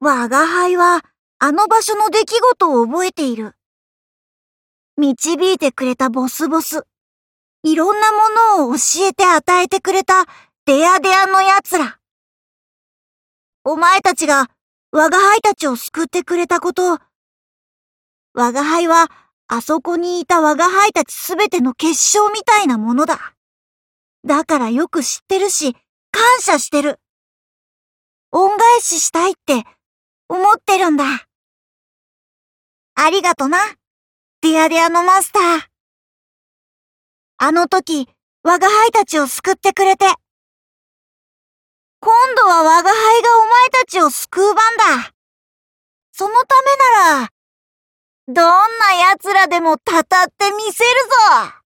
我が輩はあの場所の出来事を覚えている。導いてくれたボスボス。いろんなものを教えて与えてくれたデヤデヤの奴ら。お前たちが我が輩たちを救ってくれたこと、我が輩はあそこにいた我が輩たちすべての結晶みたいなものだ。だからよく知ってるし、感謝してる。恩返ししたいって思ってるんだ。ありがとな、デヤデヤのマスター。あの時、我が輩たちを救ってくれて。今度は我が輩がお前たちを救う番だ。そのためなら、どんな奴らでもたたってみせるぞ。